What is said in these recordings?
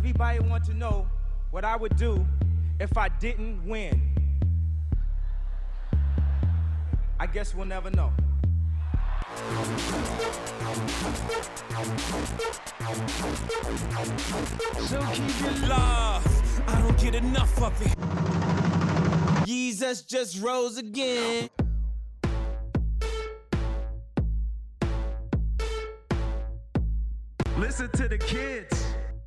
Everybody want to know what I would do if I didn't win. I guess we'll never know. So keep it love. I don't get enough of it. Jesus just rose again. Listen to the kids.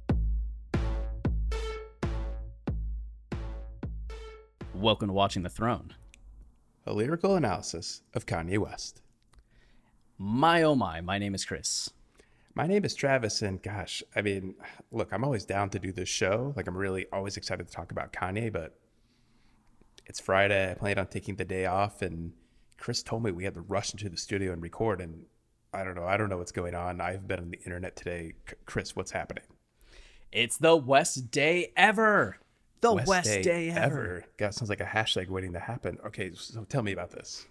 Welcome to Watching the Throne. A lyrical analysis of Kanye West. My oh my name is Chris. My name is Travis, and gosh, I mean, look, I'm always down to do this show. Like, I'm really always excited to talk about Kanye, but it's Friday. I planned on taking the day off, and Chris told me we had to rush into the studio and record, and I don't know what's going on. I've been on the internet today. Chris, what's happening? It's the West Day Ever. The West Day Ever. God, sounds like a hashtag waiting to happen. Okay, so tell me about this.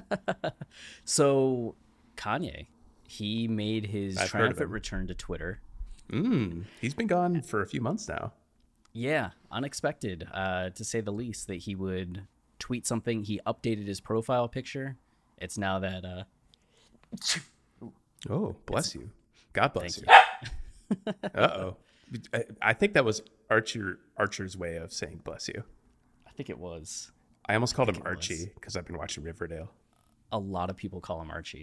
So, Kanye, he made his triumphant return to Twitter. He's been gone for a few months now. Yeah, unexpected, to say the least, that he would tweet something. He updated his profile picture. It's now that... Oh, bless you. God bless you. Uh-oh. I think that was Archer's way of saying bless you. I think it was. I almost called him Archie because I've been watching Riverdale. A lot of people call him Archie.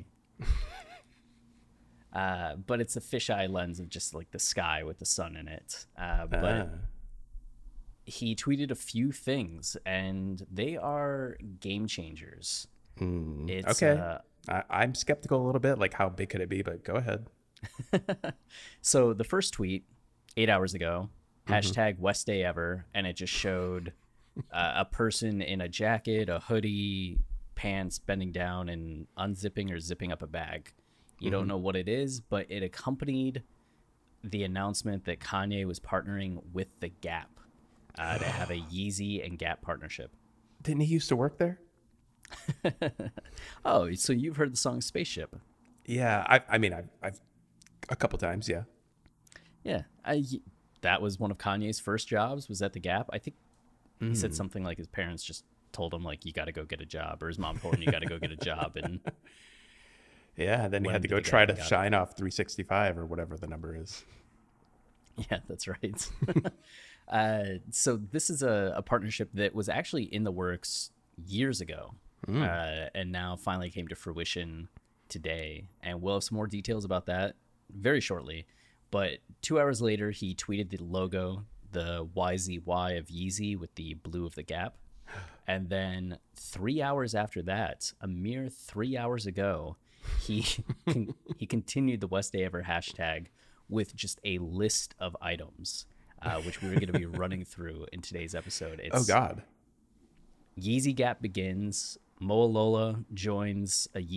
But it's a fisheye lens of just like the sky with the sun in it. But he tweeted a few things, and they are game changers. Okay. I'm skeptical a little bit. Like, how big could it be? But go ahead. So the first tweet, 8 hours ago, hashtag West Day Ever, and it just showed a person in a jacket, a hoodie, pants, bending down and unzipping or zipping up a bag. You don't know what it is, but it accompanied the announcement that Kanye was partnering with The Gap to have a Yeezy and Gap partnership. Didn't he used to work there? Oh, so you've heard the song Spaceship? Yeah, I mean, I've a couple times, yeah. Yeah, that was one of Kanye's first jobs, was at The Gap. I think he said something like his parents just told him, like, you got to go get a job, or his mom told him you got to go get a job. And yeah, then he had to go try to shine off 365 or whatever the number is. Yeah, that's right. So this is a partnership that was actually in the works years ago, and now finally came to fruition today. And we'll have some more details about that very shortly. But 2 hours later, he tweeted the logo, the YZY of Yeezy with the blue of The Gap. And then 3 hours after that, a mere 3 hours ago, he continued the West Day Ever hashtag with just a list of items, which we were going to be running through in today's episode. Oh, God. Yeezy Gap begins. Moa Lola joins as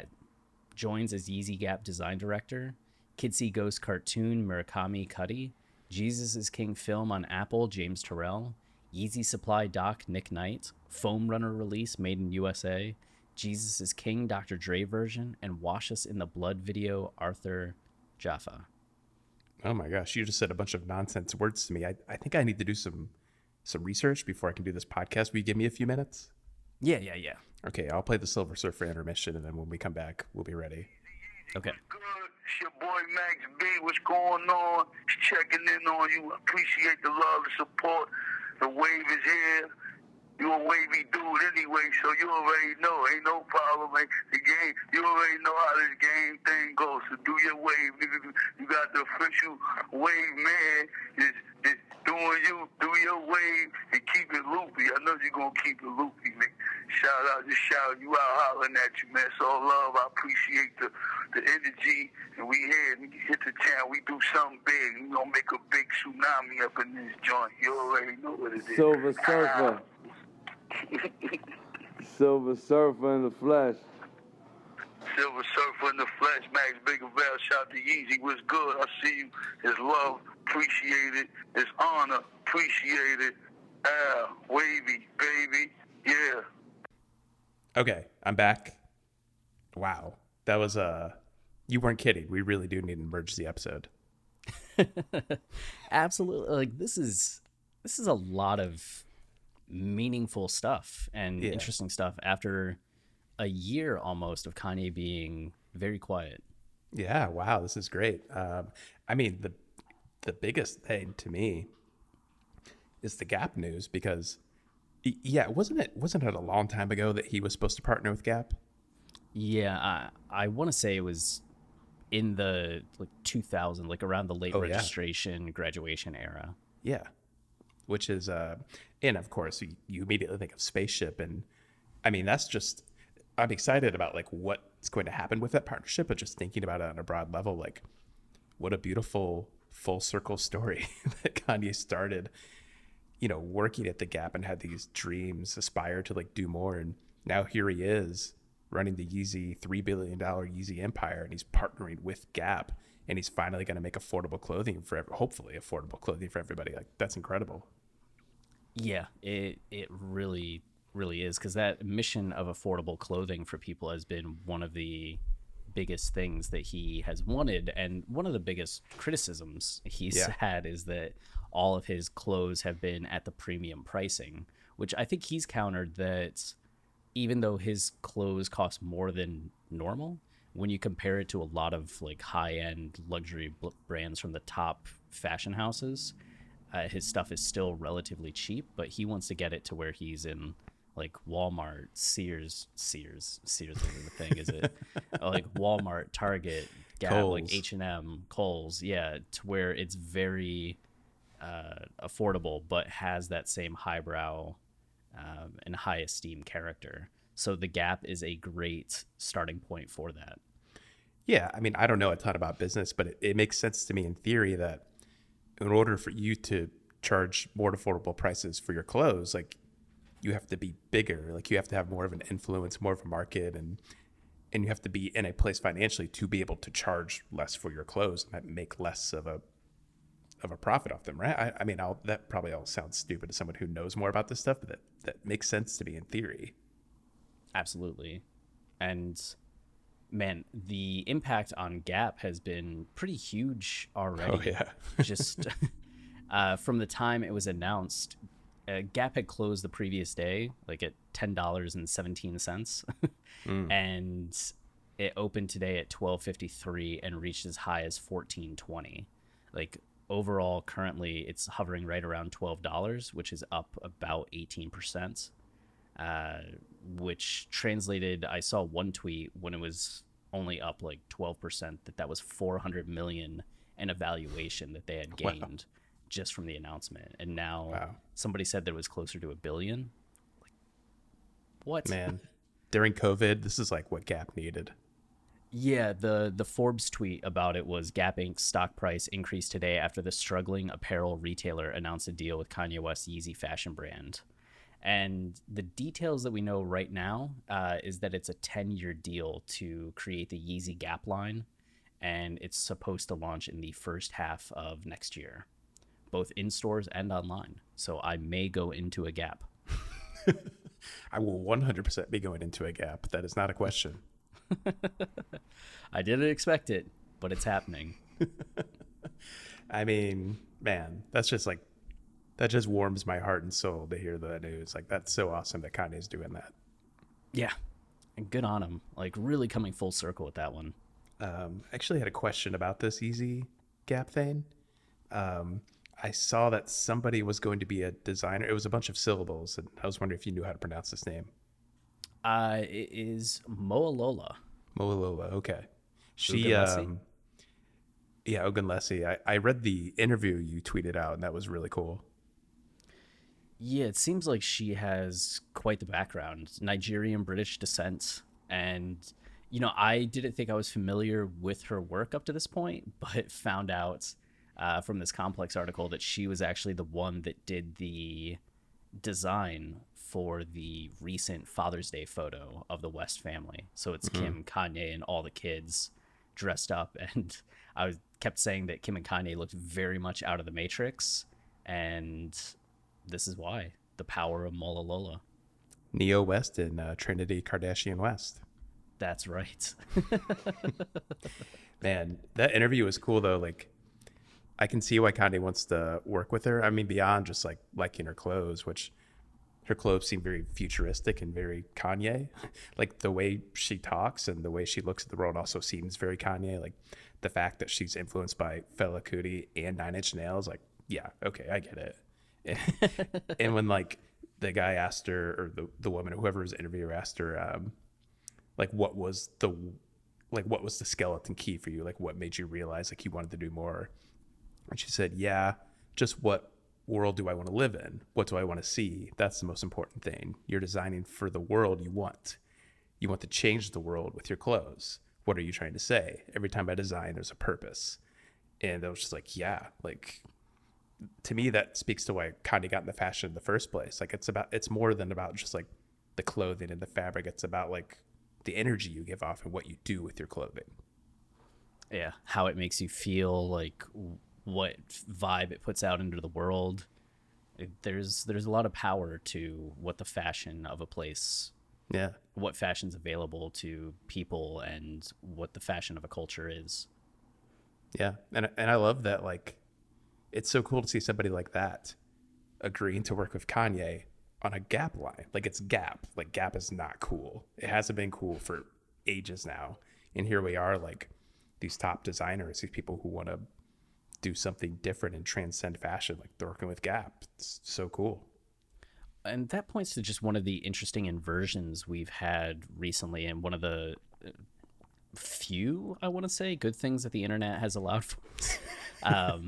Yeezy Gap design director. Kidsy Ghost cartoon Murakami Cuddy. Jesus is King film on Apple James Terrell. Yeezy Supply Doc Nick Knight. Foam Runner release made in USA. Jesus is King Dr. Dre version, and Wash Us in the Blood video Arthur Jaffa. Oh my gosh, you just said a bunch of nonsense words to me. I think I need to do some research before I can do this podcast. Will you give me a few minutes? Yeah. Okay, I'll play the Silver Surfer intermission, and then when we come back, we'll be ready. Okay. Good. It's your boy Max B. What's going on? Checking in on you. Appreciate the love, the support. The wave is here. You a wavy dude anyway, so you already know. Ain't no problem. The game, you already know how this game thing goes. So do your wave. You got the official wave man. Just doing you. Do your wave and keep it loopy. I know you're going to keep it loopy, man. Just shout you out, hollering at you, man. So love. I appreciate the energy. And we here. We hit the channel. We do something big. We going to make a big tsunami up in this joint. You already know what it is. Silver Surfer. Silver Surfer in the flesh. Silver Surfer in the flesh. Max Biggerville. Shout to Yeezy. What's good? I see you. His love. Appreciate it. His honor. Appreciate it. Wavy, baby. Yeah. Okay, I'm back. Wow. That was you weren't kidding. We really do need an emergency episode. Absolutely. Like this is a lot of meaningful stuff and Yeah. interesting stuff after a year almost of Kanye being very quiet. Yeah, wow, this is great. I mean, the biggest thing to me is the Gap news because, yeah, wasn't it a long time ago that he was supposed to partner with Gap? Yeah, I want to say it was in the like 2000, like around the late Oh, yeah. registration graduation era. Yeah, which is, and of course, you immediately think of Spaceship, and I mean, that's just, I'm excited about like what's going to happen with that partnership, but just thinking about it on a broad level, like what a beautiful full circle story that Kanye started, working at the Gap and had these dreams, aspire to like do more, and now here he is running the Yeezy $3 billion Yeezy empire, and he's partnering with Gap, and he's finally going to make affordable clothing hopefully affordable clothing for everybody. Like that's incredible. Yeah, it really is, because that mission of affordable clothing for people has been one of the biggest things that he has wanted, and one of the biggest criticisms he's Yeah. had is that all of his clothes have been at the premium pricing, which I think he's countered that even though his clothes cost more than normal, when you compare it to a lot of like high-end luxury brands from the top fashion houses, his stuff is still relatively cheap, but he wants to get it to where he's in like Walmart, Sears isn't the thing, is it? Like Walmart, Target, Gap, like Kohl's. H&M, Kohl's, yeah, to where it's very affordable, but has that same highbrow and high esteem character. So the Gap is a great starting point for that. Yeah, I mean, I don't know a ton about business, but it makes sense to me in theory that in order for you to charge more affordable prices for your clothes, like you have to be bigger, like you have to have more of an influence, more of a market, and you have to be in a place financially to be able to charge less for your clothes and make less of a profit off them, right? I mean, that probably all sounds stupid to someone who knows more about this stuff, but that makes sense to me in theory. Absolutely. And man, the impact on Gap has been pretty huge already. Oh, yeah. Just from the time it was announced, Gap had closed the previous day, like at $10.17. And it opened today at $12.53 and reached as high as $14.20. Like overall, currently it's hovering right around $12, which is up about 18%. Which translated, I saw one tweet when it was only up like 12%, that was 400 million in a valuation that they had gained just from the announcement. And now somebody said that it was closer to $1 billion. Like, what? Man, during COVID, this is like what Gap needed. Yeah, the Forbes tweet about it was Gap Inc.'s stock price increased today after the struggling apparel retailer announced a deal with Kanye West's Yeezy fashion brand. And the details that we know right now is that it's a 10-year deal to create the Yeezy Gap line, and it's supposed to launch in the first half of next year, both in stores and online. So I may go into a Gap. I will 100% be going into a Gap. That is not a question. I didn't expect it, but it's happening. I mean, man, that just warms my heart and soul to hear the news. Like, that's so awesome that Kanye's doing that. Yeah, and good on him. Like, really coming full circle with that one. I actually had a question about this Yeezy Gap thing. I saw that somebody was going to be a designer. It was a bunch of syllables, and I was wondering if you knew how to pronounce this name. It is Moalola. Moalola, okay. She, Ogunlesi? yeah, Ogunlesi. I read the interview you tweeted out, and that was really cool. Yeah, it seems like she has quite the background, Nigerian British descent. And, I didn't think I was familiar with her work up to this point, but found out from this Complex article that she was actually the one that did the design for the recent Father's Day photo of the West family. So it's Kim, Kanye, and all the kids dressed up. And I kept saying that Kim and Kanye looked very much out of the Matrix. And this is why. The power of Moalola. Neo West and Trinity Kardashian West. That's right. Man, that interview was cool, though. Like, I can see why Kanye wants to work with her. I mean, beyond just like liking her clothes, which her clothes seem very futuristic and very Kanye. Like the way she talks and the way she looks at the world also seems very Kanye. Like the fact that she's influenced by Fela Kuti and Nine Inch Nails, like, yeah, okay, I get it. And when like the guy asked her, or the woman, whoever was the interviewer asked her, like what was the skeleton key for you? Like what made you realize like you wanted to do more? And she said, yeah, just what world do I want to live in? What do I want to see? That's the most important thing. You're designing for the world you want. You want to change the world with your clothes. What are you trying to say? Every time I design, there's a purpose. And I was just like, yeah, like to me, that speaks to why Kanye got into fashion in the first place. Like it's more than about just like the clothing and the fabric. It's about like the energy you give off and what you do with your clothing. Yeah, how it makes you feel, like what vibe it puts out into the world. There's a lot of power to what the fashion of a place, what fashion's available to people, and what the fashion of a culture is. Yeah, and I love that. Like, it's so cool to see somebody like that agreeing to work with Kanye on a Gap line. Like, it's Gap. Like, Gap is not cool. It hasn't been cool for ages now, and here we are, like these top designers, these people who want to do something different and transcend fashion, like they're working with Gap. It's so cool. And that points to just one of the interesting inversions we've had recently, and one of the few, I want to say, good things that the internet has allowed for us,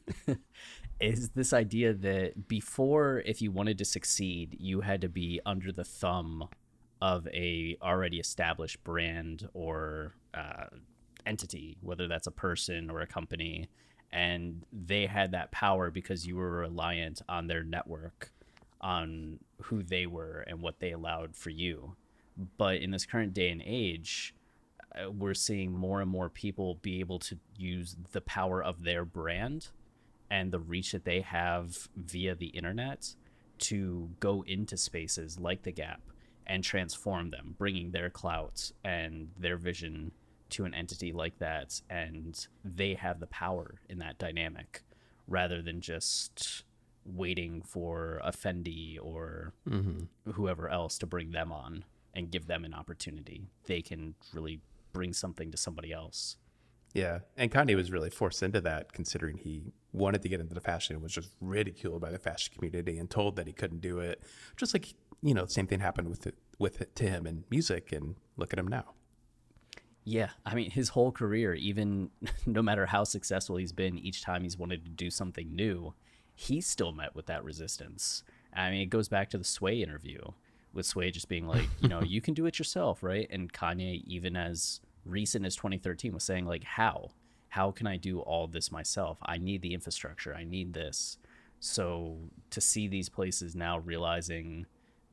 is this idea that before, if you wanted to succeed, you had to be under the thumb of a already established brand or entity, whether that's a person or a company. And they had that power because you were reliant on their network, on who they were and what they allowed for you. But in this current day and age, we're seeing more and more people be able to use the power of their brand and the reach that they have via the internet to go into spaces like the Gap and transform them, bringing their clout and their vision to an entity like that, and they have the power in that dynamic rather than just waiting for a Fendi or whoever else to bring them on and give them an opportunity. They can really bring something to somebody else. Yeah, and Kanye was really forced into that, considering he wanted to get into the fashion and was just ridiculed by the fashion community and told that he couldn't do it. Just like, you know, the same thing happened with it to him in music, and look at him now. Yeah, I mean, his whole career, even no matter how successful he's been, each time he's wanted to do something new, he still met with that resistance. I mean, it goes back to the Sway interview, with Sway just being like, you know, you can do it yourself, right? And Kanye, even as recent as 2013, was saying, like, how can I do all this myself? I need the infrastructure. I need this. So to see these places now realizing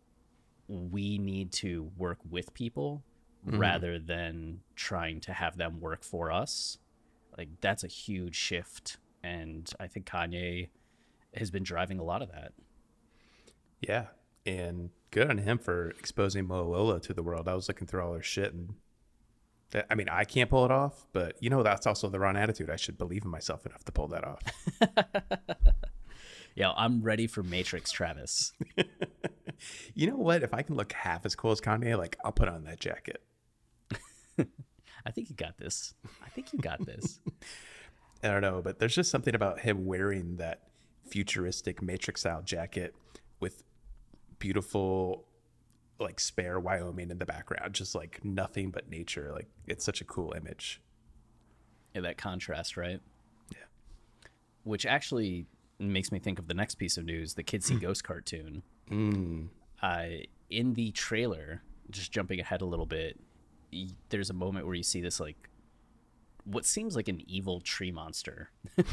we need to work with people rather than trying to have them work for us, like, that's a huge shift. And I think Kanye has been driving a lot of that. Yeah, and good on him for exposing Malala to the world. I was looking through all her shit, and I mean, I can't pull it off, but you know, that's also the wrong attitude. I should believe in myself enough to pull that off. Yeah, I'm ready for Matrix Travis. You know what? If I can look half as cool as Kanye, like, I'll put on that jacket. I think you got this. I don't know, but there's just something about him wearing that futuristic Matrix style jacket with beautiful, like, Spare, Wyoming in the background, just like nothing but nature. Like, it's such a cool image. Yeah, that contrast, right? Yeah. Which actually makes me think of the next piece of news, the Kids See Ghost cartoon. In the trailer, just jumping ahead a little bit, there's a moment where you see this, like, what seems like an evil tree monster.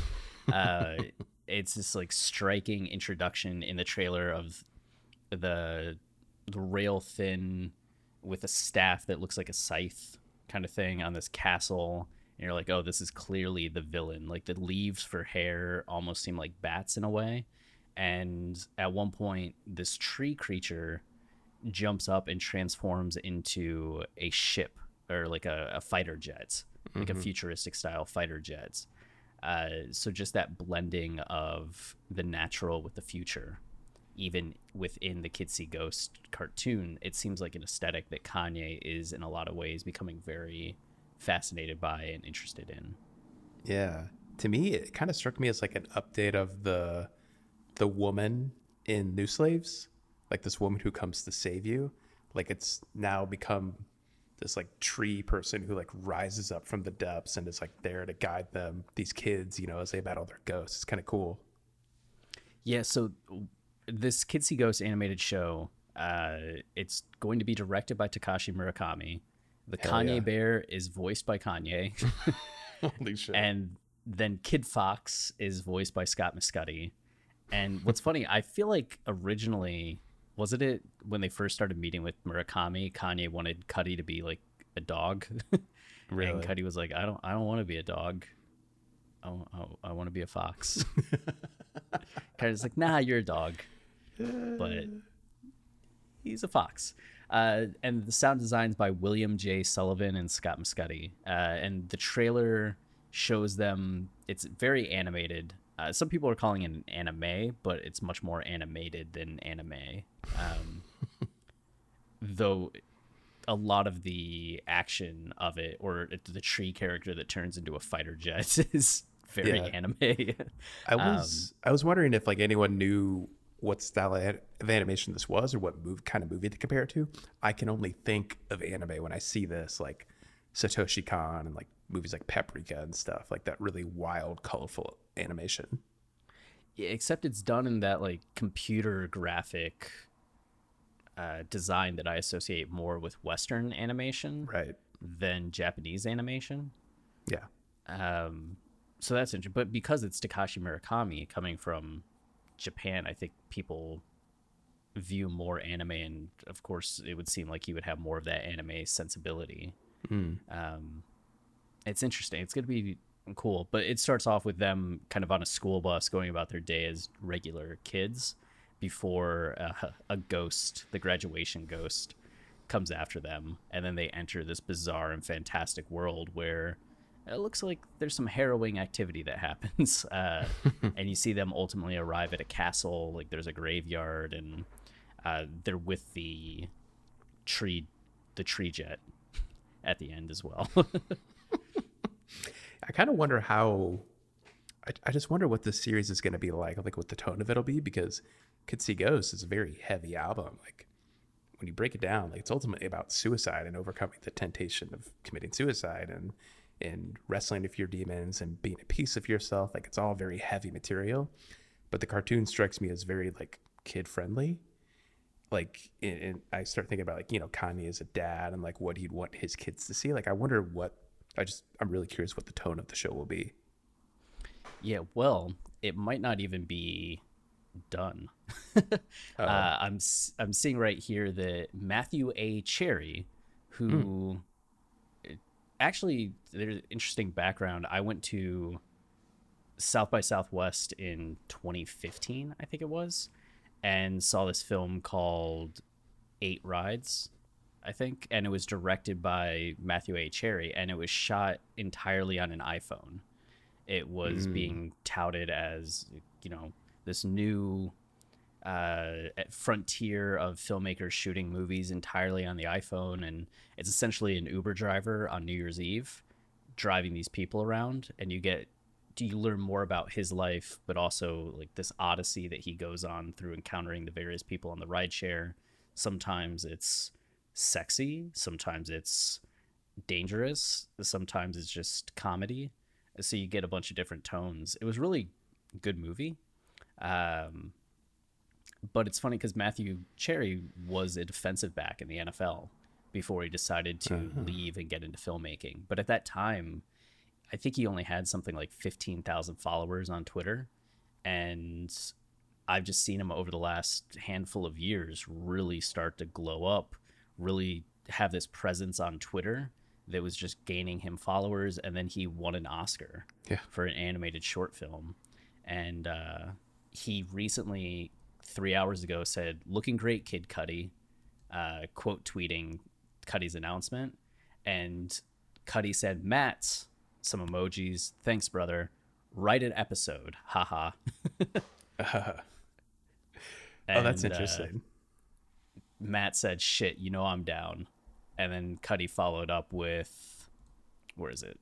It's this, like, striking introduction in the trailer of the rail thin with a staff that looks like a scythe kind of thing on this castle. And you're like, oh, this is clearly the villain. Like, the leaves for hair almost seem like bats in a way. And at one point, this tree creature jumps up and transforms into a ship, or like a fighter jet, like a futuristic style fighter jet. So just that blending of the natural with the future, even within the Kids See Ghost cartoon, it seems like an aesthetic that Kanye is in a lot of ways becoming very fascinated by and interested in. Yeah. To me, it kind of struck me as like an update of the woman in New Slaves, like this woman who comes to save you. Like it's now become this like tree person who like rises up from the depths and is like there to guide them, these kids, you know, as they battle their ghosts. It's kind of cool. Yeah, so this Kids See Ghost animated show, it's going to be directed by Takashi Murakami. The Hell Kanye yeah. Bear is voiced by Kanye. Holy shit. And then Kid Fox is voiced by Scott Muscuddy. And what's funny, I feel like originally, wasn't it when they first started meeting with Murakami, Kanye wanted Cuddy to be like a dog. Really? And Cuddy was like, I don't want to be a dog. I want to be a fox. Kanye's like, nah, you're a dog. But he's a fox. And the sound design's by William J. Sullivan and Scott Muscuddy. And the trailer shows them, it's very animated. Some people are calling it an anime, but it's much more animated than anime. Though a lot of the action of it, or the tree character that turns into a fighter jet, is very anime. I was wondering if like anyone knew what style of animation this was or what kind of movie to compare it to. I can only think of anime when I see this, like Satoshi Kon and like movies like Paprika and stuff, like that really wild, colorful animation. Yeah, except it's done in that like computer graphic design that I associate more with Western animation Right. than Japanese animation. Yeah. So that's interesting. But because it's Takashi Murakami coming from Japan, I think people view more anime, and of course it would seem like he would have more of that anime sensibility. It's interesting. It's going to be cool. But it starts off with them kind of on a school bus going about their day as regular kids before a ghost, the graduation ghost, comes after them. And then they enter this bizarre and fantastic world where it looks like there's some harrowing activity that happens. And you see them ultimately arrive at a castle. Like there's a graveyard, and they're with the tree jet at the end as well. I kind of wonder how. I just wonder what this series is going to be like what the tone of it'll be, because Kids See Ghosts is a very heavy album. Like when you break it down, like it's ultimately about suicide and overcoming the temptation of committing suicide and wrestling with your demons and being at peace with yourself. Like it's all very heavy material, but the cartoon strikes me as very like kid friendly. Like, and I start thinking about like, you know, Kanye as a dad and like what he'd want his kids to see. Like, I wonder I'm really curious what the tone of the show will be. Yeah, well, it might not even be done. I'm seeing right here that Matthew A. Cherry, who actually, there's an interesting background. I went to South by Southwest in 2015, I think it was, and saw this film called 8 Rides, I think, and it was directed by Matthew A. Cherry, and it was shot entirely on an iPhone. It was being touted as, you know, this new frontier of filmmakers shooting movies entirely on the iPhone, and it's essentially an Uber driver on New Year's Eve driving these people around, and you learn more about his life, but also like this odyssey that he goes on through encountering the various people on the rideshare. Sometimes it's sexy, sometimes it's dangerous, sometimes it's just comedy. So you get a bunch of different tones. It was really a good movie. But it's funny because Matthew Cherry was a defensive back in the NFL before he decided to leave and get into filmmaking. But at that time, I think he only had something like 15,000 followers on Twitter. And I've just seen him over the last handful of years really start to glow up, really have this presence on Twitter that was just gaining him followers. And then he won an Oscar for an animated short film. And he recently, 3 hours ago, said, "Looking great, Kid Cudi," quote tweeting Cudi's announcement. And Cudi said, "Matt," some emojis, "thanks, brother. write an episode. Haha. Oh, that's interesting. Matt said, shit, I'm down. And then Cuddy followed up with, where is it?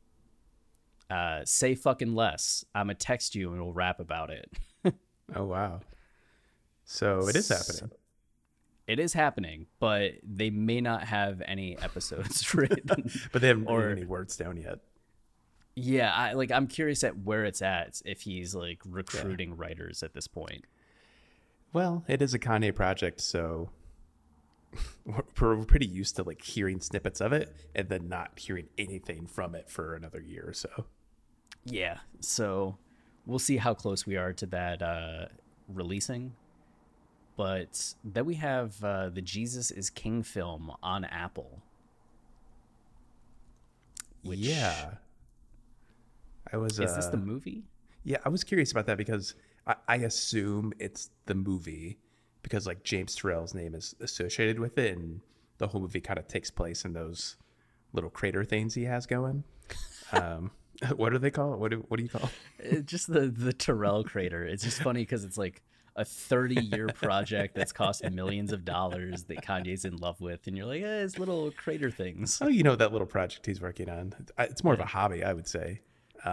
Say fucking less. I'ma text you and we'll rap about it. Oh, wow. So it is happening. It is happening, but they may not have any episodes written. But they haven't written any words down yet. Yeah, I'm curious at where it's at, if he's like recruiting writers at this point. Well, it is a Kanye project, so we're pretty used to like hearing snippets of it and then not hearing anything from it for another year or so. Yeah, so we'll see how close we are to that releasing. But then we have the Jesus is King film on Apple. Yeah. Is this the movie? Yeah, I was curious about that because I assume it's the movie because like James Turrell's name is associated with it, and the whole movie kind of takes place in those little crater things he has going. What do they call it? What do you call it? Just the Terrell crater. It's just funny because it's like a 30-year project that's cost millions of dollars that Kanye's in love with, and you're like, it's little crater things. Oh, that little project he's working on. It's more of a hobby, I would say.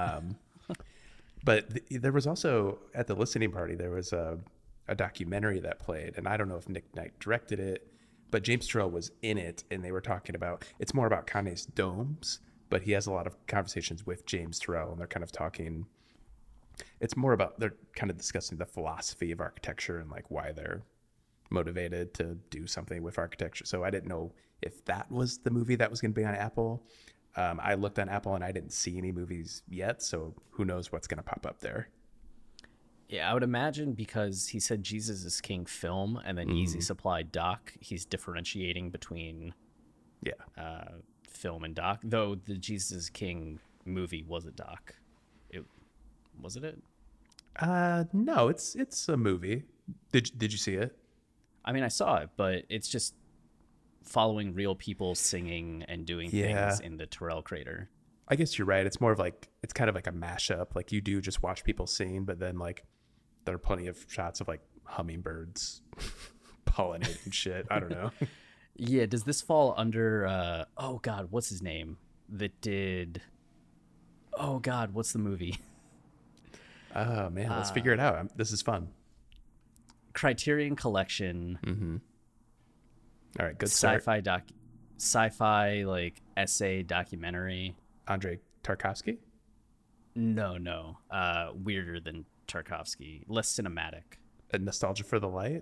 But there was also, at the listening party, there was a documentary that played, and I don't know if Nick Knight directed it, but James Turrell was in it, and they were talking about, it's more about Kanye's domes, but he has a lot of conversations with James Turrell, and they're kind of talking, it's more about, they're kind of discussing the philosophy of architecture and like why they're motivated to do something with architecture. So I didn't know if that was the movie that was going to be on Apple. I looked on Apple and I didn't see any movies yet, so who knows what's going to pop up there. Yeah, I would imagine because he said Jesus is King film and then Easy Supply doc, he's differentiating between film and doc, though the Jesus is King movie was a doc. Wasn't it? No, it's a movie. Did you see it? I mean, I saw it, but it's just following real people singing and doing things in the Terrell crater. I guess you're right. It's more of like, it's kind of like a mashup. Like you do just watch people sing, but then like there are plenty of shots of like hummingbirds pollinating shit. I don't know. Yeah. Does this fall under, oh God, what's his name that did, oh God, what's the movie? Oh man, let's figure it out. This is fun. Criterion Collection. Mm-hmm. All right, good start. Sci-fi like essay documentary. Andrei Tarkovsky? No. Weirder than Tarkovsky. Less cinematic. A Nostalgia for the Light?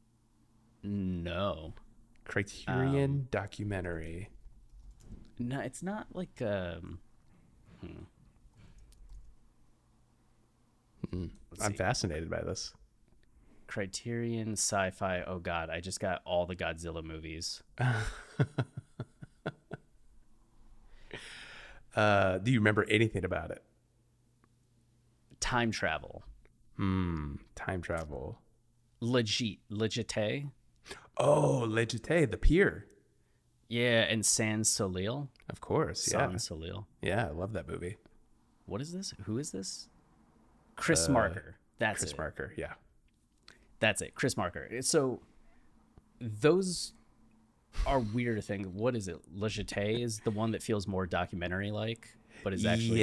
No. Criterion documentary. No, it's not like I'm fascinated by this. Criterion Sci-Fi. Oh God, I just got all the Godzilla movies. Do you remember anything about it? Time travel. Time travel. Legite. Oh, Legite, the pier. Yeah, and Sans Soleil. Of course, Sans Soleil. Yeah, I love that movie. What is this? Who is this? Chris Marker. That's Chris it. Marker, yeah. That's it, Chris Marker. So those are weird things. What is it? Legite is the one that feels more documentary-like, but is actually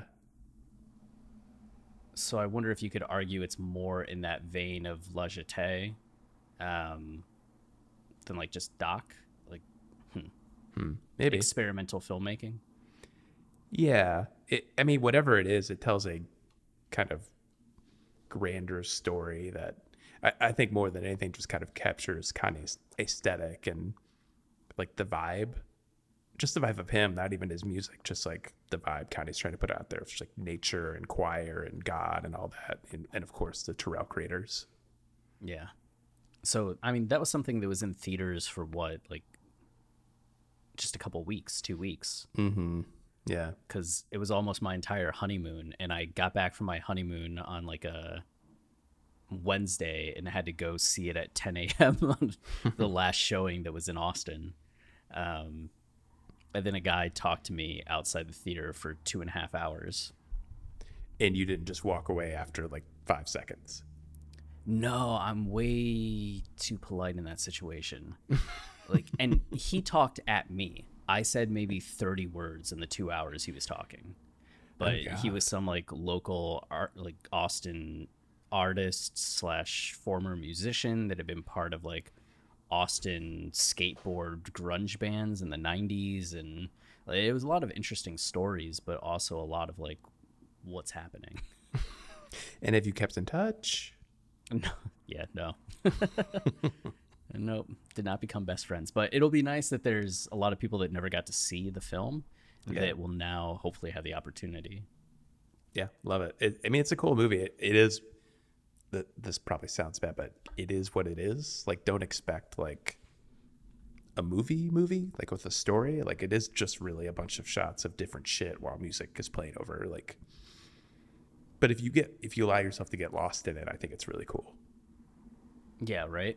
so I wonder if you could argue it's more in that vein of Legite than like just doc, like maybe experimental filmmaking. Yeah, I mean, whatever it is, it tells a kind of grander story that I think more than anything just kind of captures Kanye's aesthetic and like the vibe, just the vibe of him, not even his music, just like the vibe Kanye's trying to put out there. It's like nature and choir and God and all that. And of course the Terrell creators. Yeah. So, I mean, that was something that was in theaters for what, like just a couple weeks, 2 weeks. Mm-hmm. Yeah. Because it was almost my entire honeymoon. And I got back from my honeymoon on like a Wednesday and had to go see it at 10 a.m. on the last showing that was in Austin. And then a guy talked to me outside the theater for 2.5 hours. and you didn't just walk away after like 5 seconds. No, I'm way too polite in that situation. Like, and he talked at me. I said maybe 30 words in the 2 hours he was talking. But he was some like local art, like Austin artist / former musician that had been part of like Austin skateboard grunge bands in the 90s. And like, it was a lot of interesting stories, but also a lot of like, what's happening. And have you kept in touch? No. Yeah, no. Nope, did not become best friends. But it'll be nice that there's a lot of people that never got to see the film that will now hopefully have the opportunity. Yeah, love it. I mean, it's a cool movie. It is. This probably sounds bad, but it is what it is. Like, don't expect like a movie like with a story. Like, it is just really a bunch of shots of different shit while music is playing over. Like, but if you allow yourself to get lost in it, I think it's really cool. Yeah. Right.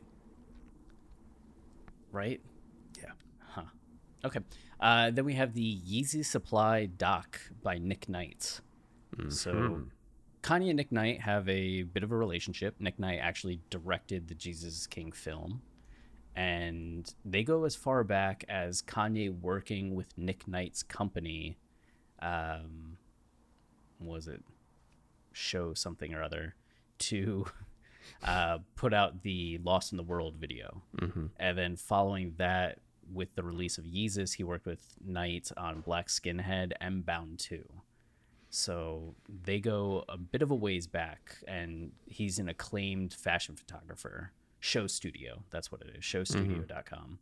Yeah. Huh. Okay. Then we have the Yeezy Supply doc by Nick Knight. So Kanye and Nick Knight have a bit of a relationship. Nick Knight actually directed the Jesus is King film. And they go as far back as Kanye working with Nick Knight's company. What was it? Show something or other to put out the Lost in the World video. And then following that, with the release of Yeezus, he worked with Knight on Black Skinhead and Bound 2. So they go a bit of a ways back, and he's an acclaimed fashion photographer. Show Studio, that's what it is, showstudio.com.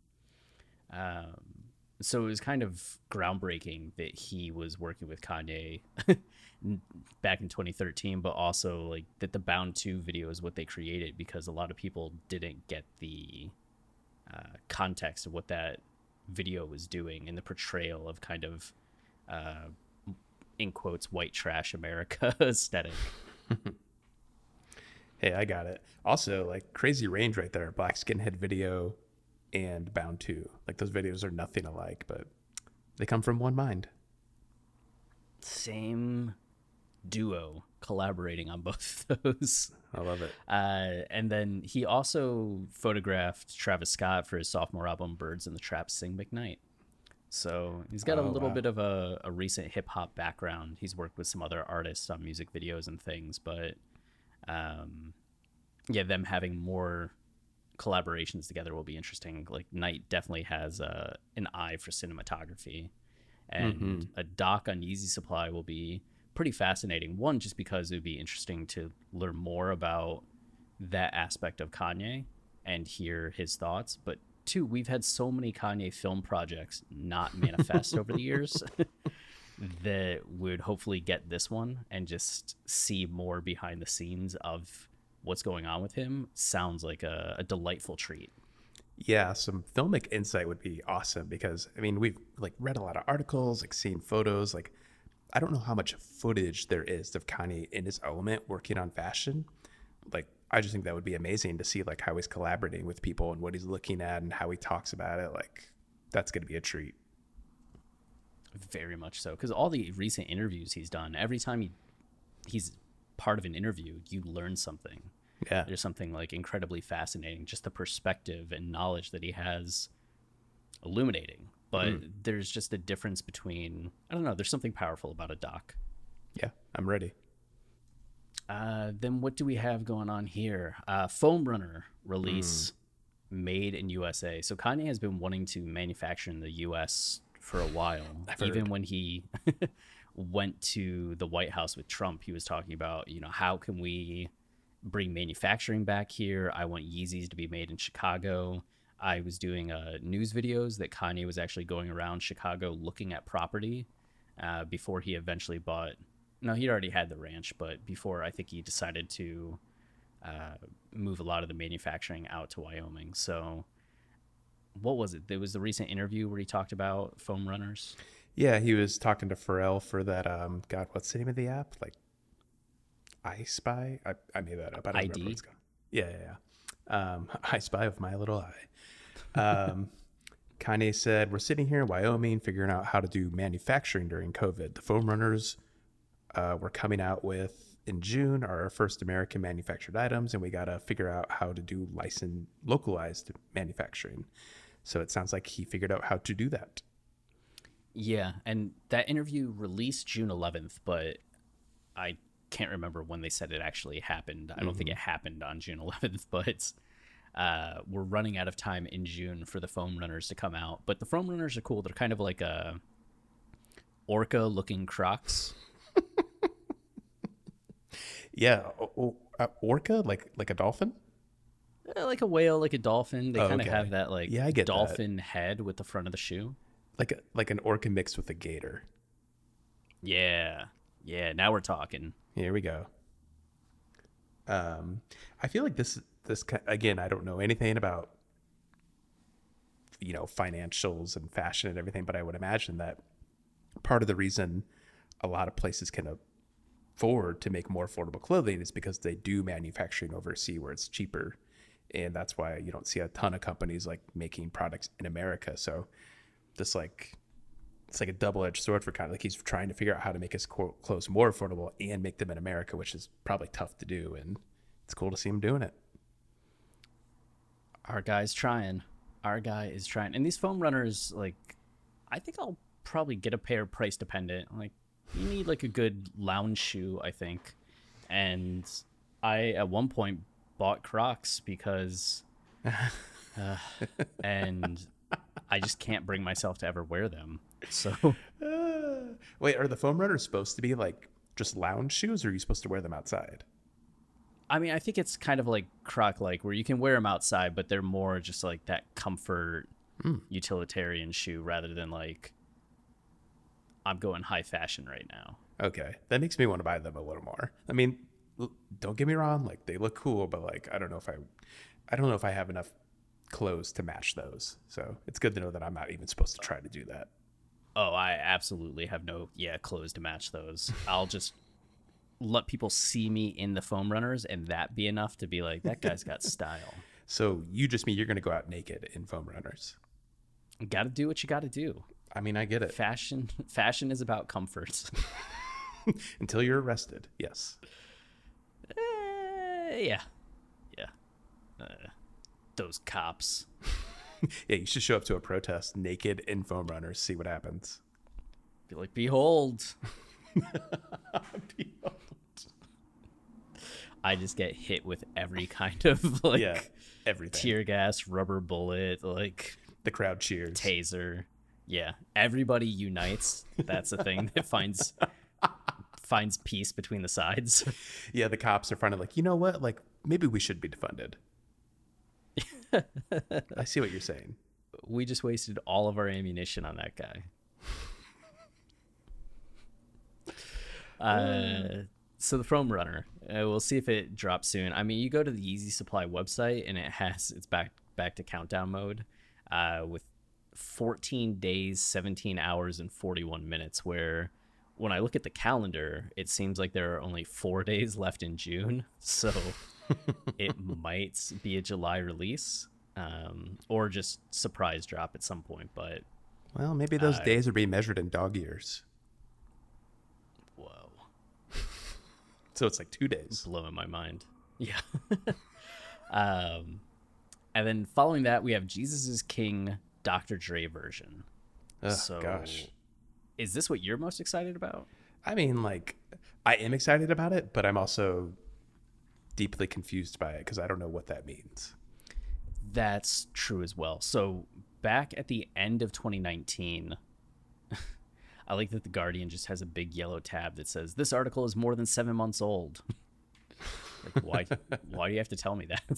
So it was kind of groundbreaking that he was working with Kanye back in 2013, but also like that the Bound 2 video is what they created, because a lot of people didn't get the context of what that video was doing and the portrayal of kind of in quotes white trash America aesthetic. Hey, I got it. Also, like, crazy range right there. Black Skinhead video and Bound 2. Like, those videos are nothing alike, but they come from one mind. Same duo collaborating on both of those. I love it. And then he also photographed Travis Scott for his sophomore album, Birds in the Trap Sing McKnight. So he's got a little bit of a recent hip hop background. He's worked with some other artists on music videos and things, but yeah, them having more collaborations together will be interesting. Like, Knight definitely has an eye for cinematography, and a doc on Yeezy Supply will be pretty fascinating. One, just because it would be interesting to learn more about that aspect of Kanye and hear his thoughts. But two, we've had so many Kanye film projects not manifest over the years that would hopefully get this one and just see more behind the scenes of what's going on with him. Sounds like a delightful treat. Yeah, some filmic insight would be awesome, because I mean, we've like read a lot of articles, like seen photos. Like, I don't know how much footage there is of Kanye in his element working on fashion. Like, I just think that would be amazing to see like how he's collaborating with people and what he's looking at and how he talks about it. Like, that's going to be a treat. Very much so, because all the recent interviews he's done, every time he's part of an interview, you learn something. Yeah, there's something like incredibly fascinating, just the perspective and knowledge that he has illuminating. But there's just a difference between, I don't know, there's something powerful about a doc. Yeah, I'm ready. Then what do we have going on here? Foam Runner release made in USA. So Kanye has been wanting to manufacture in the US for a while. Even when he went to the White House with Trump, he was talking about, you know, how can we bring manufacturing back here? I want Yeezys to be made in Chicago. I was doing news videos that Kanye was actually going around Chicago looking at property before he eventually bought. No, he already had the ranch, but before, I think he decided to move a lot of the manufacturing out to Wyoming. So what was it? There was the recent interview where he talked about foam runners. Yeah, he was talking to Pharrell for that. God, what's the name of the app? Like, I Spy? I made that up. I don't remember what it's called. Yeah. I Spy with my little eye. Kanye said, "We're sitting here in Wyoming figuring out how to do manufacturing during COVID. The foam runners We're coming out with, in June, our first American manufactured items, and we got to figure out how to do localized manufacturing. So it sounds like he figured out how to do that. Yeah, and that interview released June 11th, but I can't remember when they said it actually happened. I don't think it happened on June 11th, but we're running out of time in June for the foam runners to come out. But the foam runners are cool. They're kind of like a orca-looking Crocs. Yeah, orca, like a dolphin? Like a whale, like a dolphin. They kind of okay. have that like Yeah, I get that. dolphin head with the front of the shoe. Like an orca mixed with a gator. Yeah. Yeah, now we're talking. Here we go. I feel like this again, I don't know anything about, financials and fashion and everything, but I would imagine that part of the reason a lot of places can afford to make more affordable clothing is because they do manufacturing overseas where it's cheaper. And that's why you don't see a ton of companies like making products in America. So this it's like a double-edged sword for kind of like he's trying to figure out how to make his clothes more affordable and make them in America, which is probably tough to do. And it's cool to see him doing it. Our guy's trying. Our guy is trying. And these foam runners, like, I think I'll probably get a pair price dependent. Like, you need like a good lounge shoe, I think. And I, at one point, bought Crocs because, and I just can't bring myself to ever wear them. So, wait, are the foam runners supposed to be like just lounge shoes, or are you supposed to wear them outside? I mean, I think it's kind of like Croc-like, where you can wear them outside, but they're more just like that comfort utilitarian shoe rather than like, I'm going high fashion right now. Okay, that makes me want to buy them a little more. I mean, don't get me wrong, like they look cool, but like I don't know if I have enough clothes to match those. So it's good to know that I'm not even supposed to try to do that. Oh, I absolutely have no clothes to match those. I'll just let people see me in the foam runners, and that be enough to be like, that guy's got style. So you just mean you're going to go out naked in foam runners? Got to do what you got to do. I mean, I get it. Fashion is about comfort. Until you're arrested, yes. Yeah. Those cops. Yeah, you should show up to a protest naked in foam runners, see what happens. Be like, behold. Behold. I just get hit with every kind of like everything. tear gas, rubber bullet, like The crowd cheers. taser. Yeah, everybody unites. That's a thing that finds peace between the sides. Yeah, the cops are finally like, you know what? Like, maybe we should be defunded. I see what you're saying. We just wasted all of our ammunition on that guy. So the foam runner, we'll see if it drops soon. I mean, you go to the Yeezy Supply website and it's back to countdown mode with 14 days, 17 hours, and 41 minutes, where when I look at the calendar, it seems like there are only 4 days left in June. So it might be a July release or just surprise drop at some point. But Well, maybe those days are being measured in dog years. whoa. So it's like 2 days. Blowing my mind. Yeah. And then following that, we have Jesus is King Dr. Dre version. Ugh, So gosh. is this what you're most excited about? I mean, like, I am excited about it, but I'm also deeply confused by it because I don't know what that means. That's true as well. So back at the end of 2019, I like that The Guardian just has a big yellow tab that says, this article is more than 7 months old. Like, why do you have to tell me that?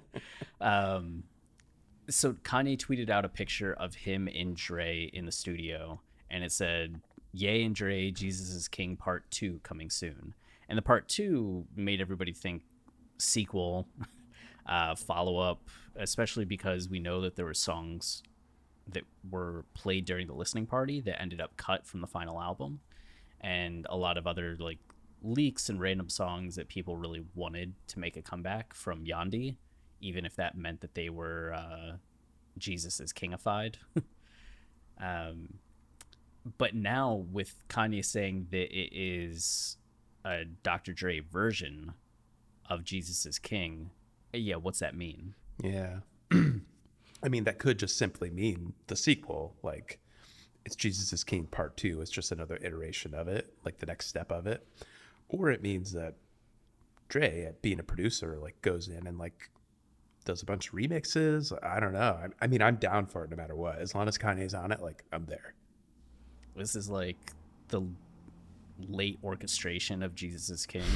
So Kanye tweeted out a picture of him and Dre in the studio, and it said, Ye and Dre, Jesus is King Part 2 coming soon. And the Part 2 made everybody think sequel, follow-up, especially because we know that there were songs that were played during the listening party that ended up cut from the final album, and a lot of other like leaks and random songs that people really wanted to make a comeback from Yandhi, even if that meant that they were Jesus is Kingified. But now with Kanye saying that it is a Dr. Dre version of Jesus is King, yeah, what's that mean? Yeah. I mean, that could just simply mean the sequel. Like, it's Jesus is King Part 2. It's just another iteration of it, like the next step of it. Or it means that Dre, being a producer, like goes in and like does a bunch of remixes. I don't know. I mean, I'm down for it no matter what. As long as Kanye's on it, like, I'm there. This is like the late orchestration of Jesus is King.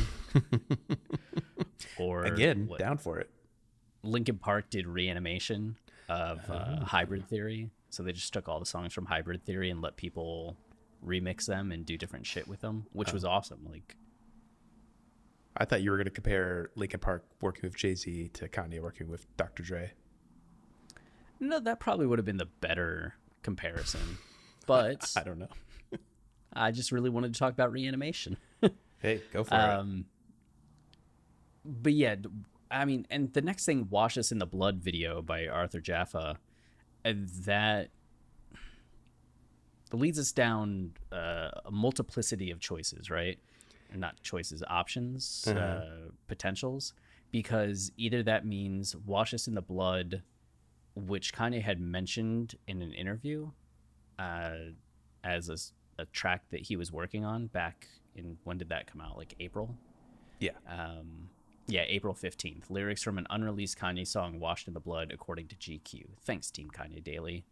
Or Again, what, down for it. Linkin Park did Reanimation of Hybrid Theory. So they just took all the songs from Hybrid Theory and let people remix them and do different shit with them, which was awesome. Like, I thought you were going to compare Linkin Park working with Jay-Z to Kanye working with Dr. Dre. no, that probably would have been the better comparison. But I don't know. I just really wanted to talk about Reanimation. Hey, go for it. But yeah, I mean, and the next thing, Wash Us in the Blood video by Arthur Jaffa, that leads us down a multiplicity of choices, right? Not choices, options, potentials, because either that means Wash Us in the Blood, which Kanye had mentioned in an interview as a track that he was working on back in, when did that come out? Like April? Yeah. Yeah, April 15th. Lyrics from an unreleased Kanye song, Washed in the Blood, according to GQ. Thanks, Team Kanye Daily.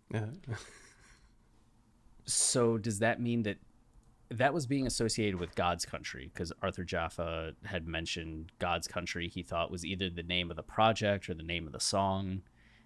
So does that mean that that was being associated with God's Country? Because Arthur Jaffa had mentioned God's Country. He thought was either the name of the project or the name of the song.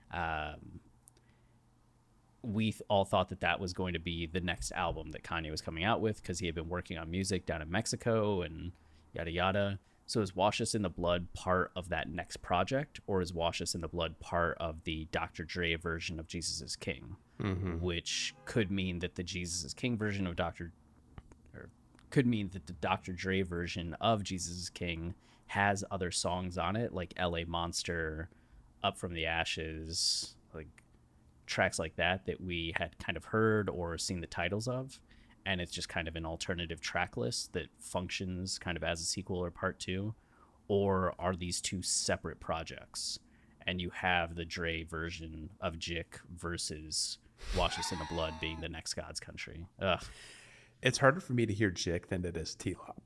We all thought that that was going to be the next album that Kanye was coming out with, because he had been working on music down in Mexico and yada yada. So is Wash Us in the Blood part of that next project, or is Wash Us in the Blood part of the Dr. Dre version of Jesus is King? Which could mean that the Jesus is King version of could mean that the Dr. Dre version of Jesus is King has other songs on it, like LA Monster, Up From the Ashes, like tracks like that we had kind of heard or seen the titles of, and it's just kind of an alternative track list that functions kind of as a sequel or part two? Or are these two separate projects and you have the Dre version of Jick versus Wash Us in the Blood being the next God's Country? Ugh. It's harder for me to hear Jick than it is T-Lop.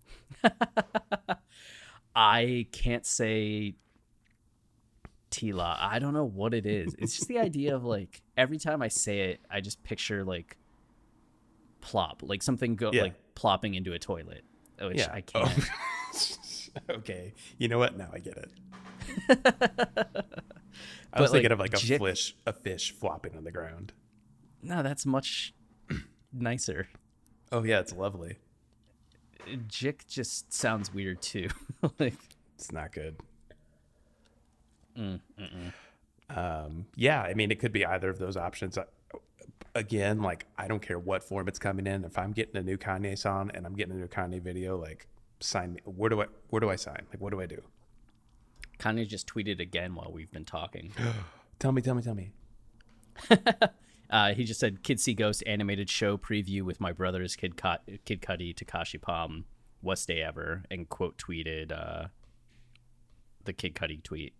I can't say T-Law. I don't know what it is. It's just the idea of, like, every time I say it, I just picture, like, plop, like something like plopping into a toilet, which I can't. Okay, you know what? Now I get it. I was thinking of like a fish flopping on the ground. No, that's much nicer. Oh yeah, it's lovely. Jick just sounds weird too. Like, it's not good. Yeah, I mean, it could be either of those options. Again, like, I don't care what form it's coming in. If I'm getting a new Kanye song and I'm getting a new Kanye video, like, sign me. Where do I sign? Like, what do I do? Kanye just tweeted again while we've been talking. Tell me. He just said, Kids See Ghost animated show preview with my brothers Kid Cudi, Tekashi Palm, West Day Ever, and quote tweeted the Kid Cudi tweet.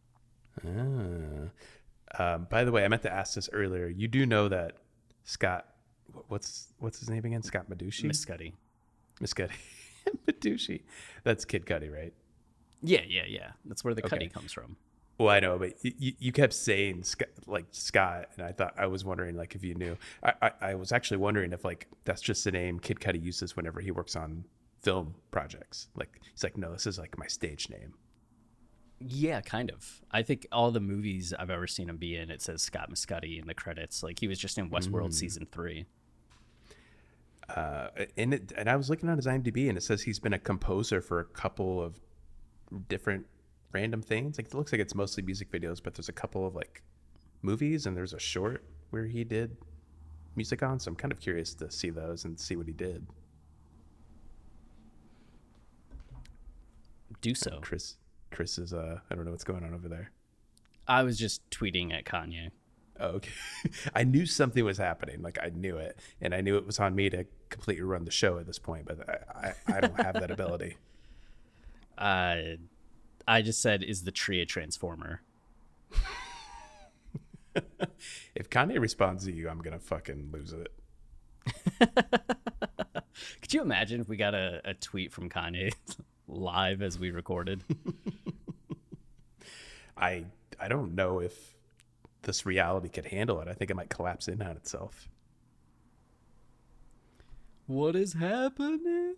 By the way, I meant to ask this earlier. You do know that Scott, what's his name again? Scott Madushi? Miss Cudi. Madushi. That's Kid Cudi, right? Yeah. That's where the Cudi comes from. Well, I know, but you kept saying Scott, and I was wondering, like, if you knew. I was actually wondering if, like, that's just the name Kid Cudi uses whenever he works on film projects. Like, he's like, no, this is like my stage name. Yeah, kind of. I think all the movies I've ever seen him be in, it says Scott Muscati in the credits. Like, he was just in Westworld season 3. And I was looking on his IMDb, and it says he's been a composer for a couple of different random things. Like, it looks like it's mostly music videos, but there's a couple of, like, movies, and there's a short where he did music on. So I'm kind of curious to see those and see what he did. Do so. Chris is I don't know what's going on over there. I was just tweeting at Kanye. Oh, okay. I knew something was happening. Like I knew it, and I knew it was on me to completely run the show at this point. But I don't have that ability. I just said, is the tree a transformer? If Kanye responds to you, I'm gonna fucking lose it. Could you imagine if we got a tweet from Kanye live as we recorded? I don't know if this reality could handle it. I think it might collapse in on itself. What is happening?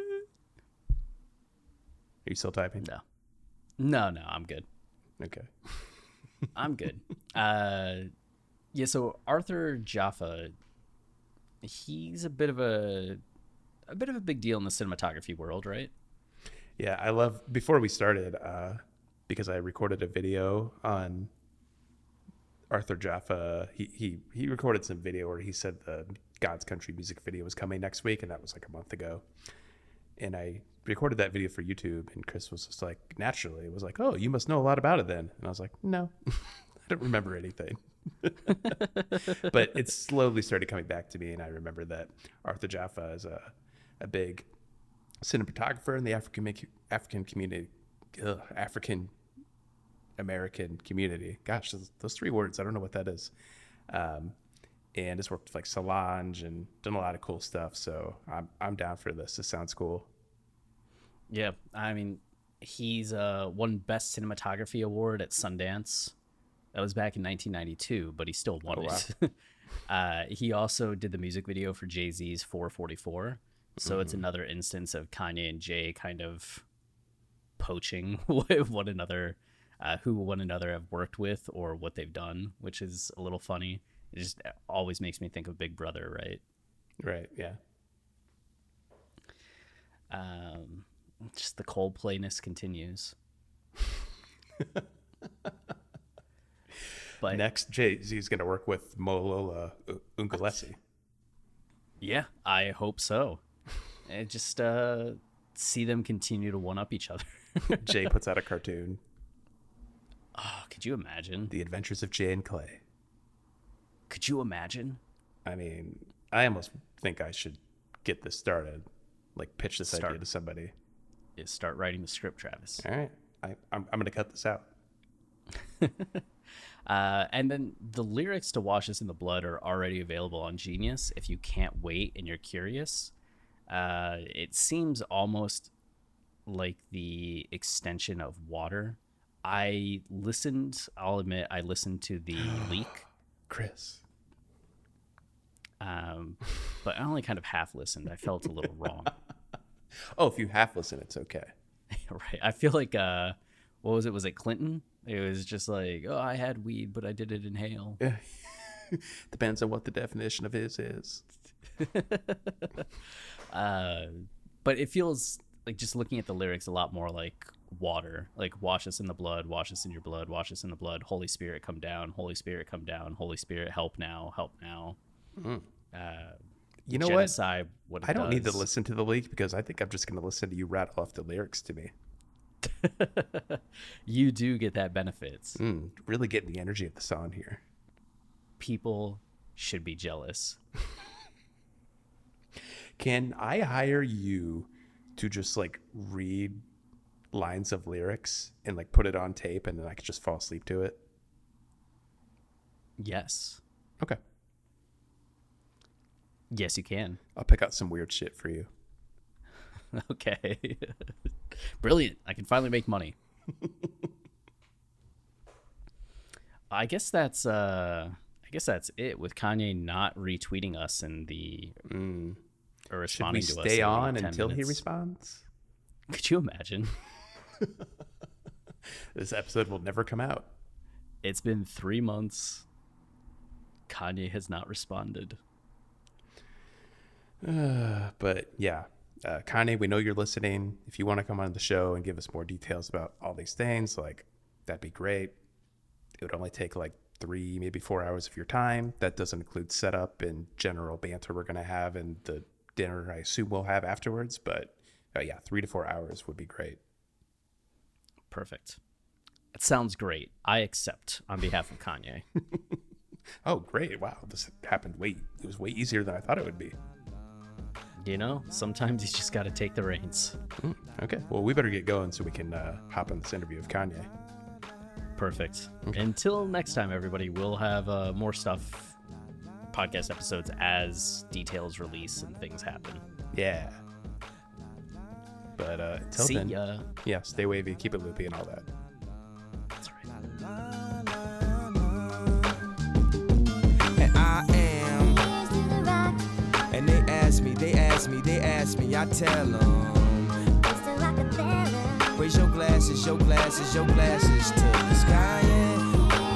Are you still typing? No, I'm good. Okay. I'm good. Yeah, so Arthur Jaffa, he's a bit of a big deal in the cinematography world, right? Yeah, I love, before we started, because I recorded a video on Arthur Jaffa, he recorded some video where he said the God's Country music video was coming next week, and that was like a month ago. And I recorded that video for YouTube, and Chris was just like, naturally, it was like, oh, you must know a lot about it then. And I was like, no, I don't remember anything. But it slowly started coming back to me, and I remember that Arthur Jaffa is a big cinematographer in the African community, African American community. Gosh, those three words, I don't know what that is. And has worked with like Solange and done a lot of cool stuff. So I'm down for this. This sounds cool. Yeah, I mean, he's won Best Cinematography Award at Sundance. That was back in 1992, but he still won it. Wow. He also did the music video for Jay-Z's 444. So it's another instance of Kanye and Jay kind of poaching one another, who one another have worked with or what they've done, which is a little funny. It just always makes me think of Big Brother, right? Right, yeah. Just the Coldplayness continues. But next, Jay-Z's going to work with Molola Ungalesi. Yeah, I hope so. And just see them continue to one-up each other. Jay puts out a cartoon. Oh, could you imagine? The Adventures of Jay and Clay. Could you imagine? I mean, I almost think I should get this started. Like, pitch this idea to somebody. Yeah, start writing the script, Travis. All right. I'm going to cut this out. And then the lyrics to Wash Us in the Blood are already available on Genius if you can't wait and you're curious. It seems almost like the extension of Water. I'll admit, I listened to the leak. Chris. But I only kind of half listened. I felt a little wrong. Oh, if you half listen, it's okay. Right. I feel like, what was it? Was it Clinton? It was just like, oh, I had weed, but I didn't inhale. Yeah. Depends on what the definition of his is. But it feels like, just looking at the lyrics, a lot more like Water. Like, wash us in the blood, wash us in your blood, wash us in the blood. Holy Spirit, come down. Holy Spirit, come down. Holy Spirit, help now, help now. You know genocide, what I don't need to listen to the leak because I think I'm just going to listen to you rattle off the lyrics to me. You do get that benefits. Really getting the energy of the song here. People should be jealous. Can I hire you to just like read lines of lyrics and like put it on tape and then I could just fall asleep to it? Yes. Okay. Yes, you can. I'll pick out some weird shit for you. Okay. Brilliant. I can finally make money. I guess that's it with Kanye not retweeting us in the or responding to us. Should we stay on until he responds? Could you imagine? This episode will never come out. It's been 3 months. Kanye has not responded. But yeah, Kanye, we know you're listening. If you want to come on the show and give us more details about all these things, like, that'd be great. It would only take like 3, maybe 4 hours of your time. That doesn't include setup and general banter we're going to have and the dinner I assume we'll have afterwards. But yeah, 3 to 4 hours would be great. Perfect. It sounds great. I accept on behalf of Kanye. Oh, great. Wow. This happened it was way easier than I thought it would be. You know, sometimes you just got to take the reins. Okay. Well, we better get going so we can hop on this interview of Kanye. Perfect. Until next time, everybody, we'll have more stuff, podcast episodes as details release and things happen. Yeah. But until See then, ya. yeah, stay wavy, keep it loopy and all that. That's right. And I am. And they ask me, I tell them. Raise your glasses to the sky, yeah.